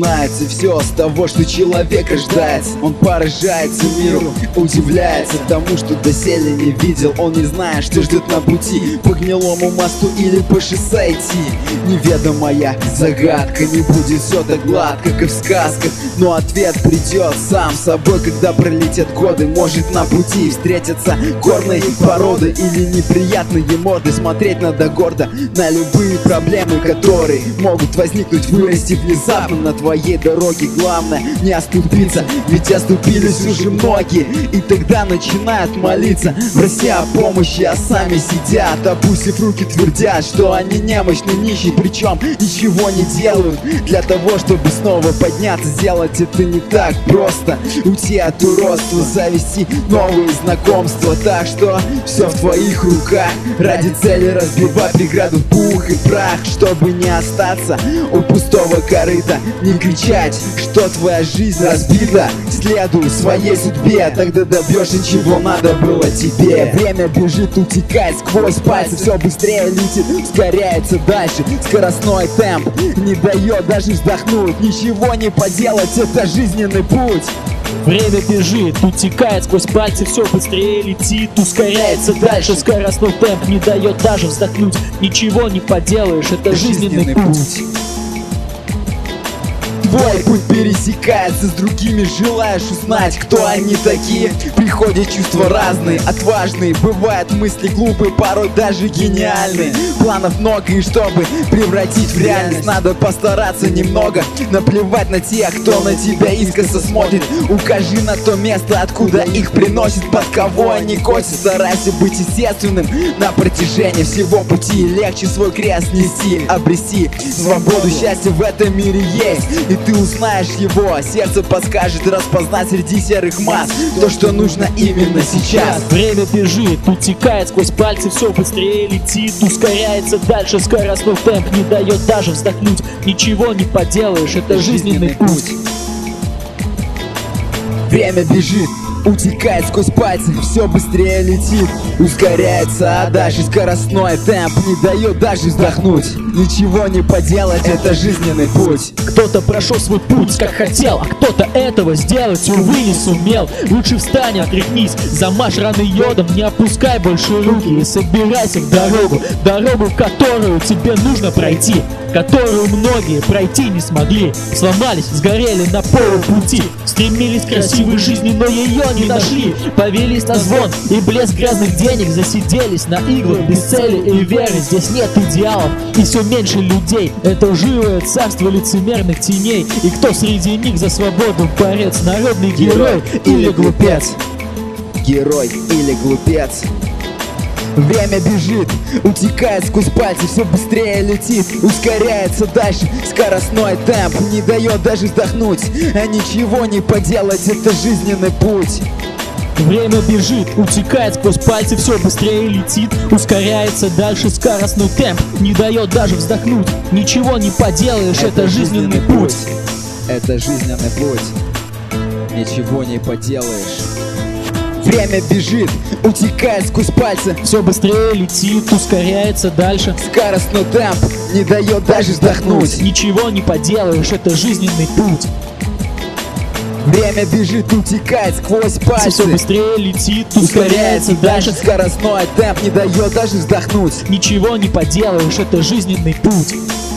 начинается все с того, что человек рождается. Он поражается миру, удивляется тому, что доселе не видел. Он не знает, что ждет на пути, по гнилому мосту или по шоссе идти. Неведомая загадка, не будет все так гладко, как в сказках, но ответ придет сам собой, когда пролетят годы. Может на пути встретятся горные породы или неприятные морды. Смотреть надо гордо на любые проблемы, которые могут возникнуть, вырасти внезапно на твоей дороге. Главное не оступиться, ведь оступились уже многие, и тогда начинают молиться, прося о помощи, а сами сидят, опустив руки, твердят, что они немощны, нищие, причем ничего не делают для того, чтобы снова подняться. Сделать это не так просто, уйти от уродства, завести новые знакомства. Так что все в твоих руках, ради цели разбивай преграду в пух и прах, чтобы не остаться у пустого корыта. Не кричать, что твоя жизнь разбита, следуй своей судьбе, тогда добьешься, чего надо было тебе. Время бежит, утекает сквозь пальцы, все быстрее летит, ускоряется дальше. Скоростной темп не дает даже вздохнуть, ничего не поделать, это жизненный путь. Время бежит, утекает сквозь пальцы, все быстрее летит, ускоряется дальше. Скоростной темп не дает даже вздохнуть, ничего не поделаешь, это жизненный путь. Твой путь пересекается с другими, желаешь узнать, кто они такие. Приходят чувства разные, отважные, бывают мысли глупые, порой даже гениальные. Планов много, и чтобы превратить в реальность, надо постараться немного. Наплевать на тех, кто на тебя искоса смотрит. Укажи на то место, откуда их приносит, под кого они косят. Старайся быть естественным на протяжении всего пути. Легче свой крест нести, обрести свободу, счастье в этом мире есть, и ты узнаешь его. Сердце подскажет распознать среди серых масс то, что нужно именно сейчас. Время бежит, утекает сквозь пальцы, все быстрее летит, ускоряется дальше. Скоростной темп не дает даже вздохнуть, ничего не поделаешь, это жизненный путь. Время бежит, утекает сквозь пальцы, все быстрее летит, ускоряется, а дальше скоростной темп не дает даже вздохнуть, ничего не поделать, это жизненный путь. Кто-то прошел свой путь как хотел, а кто-то этого сделать, увы, не сумел. Лучше встань, отряхнись, замажь раны йодом, не опускай больше руки и собирайся в дорогу. Дорогу, которую тебе нужно пройти, которую многие пройти не смогли. Сломались, сгорели на полупути, стремились к красивой жизни, но ее не нашли. Повелись на звон и блеск грязных денег, засиделись на иглах без цели и веры. Здесь нет идеалов и все меньше людей, это лживое царство лицемерных теней. И кто среди них за свободу борец, народный герой или глупец? Герой или глупец? Время бежит, утекает сквозь пальцы, все быстрее летит, ускоряется дальше. Скоростной темп не дает даже вздохнуть, а ничего не поделать, это жизненный путь. Время бежит, утекает сквозь пальцы, все быстрее летит, ускоряется дальше. Скоростной темп не дает даже вздохнуть, ничего не поделаешь, это жизненный путь. Это жизненный путь, ничего не поделаешь. Время бежит, утекает сквозь пальцы, все быстрее летит, ускоряется дальше. Скоростной темп не дает даже вздохнуть, ничего не поделаешь, это жизненный путь. Время бежит, утекает сквозь пальцы, все быстрее летит, ускоряется дальше. Скоростной темп не дает даже вздохнуть, ничего не поделаешь, это жизненный путь.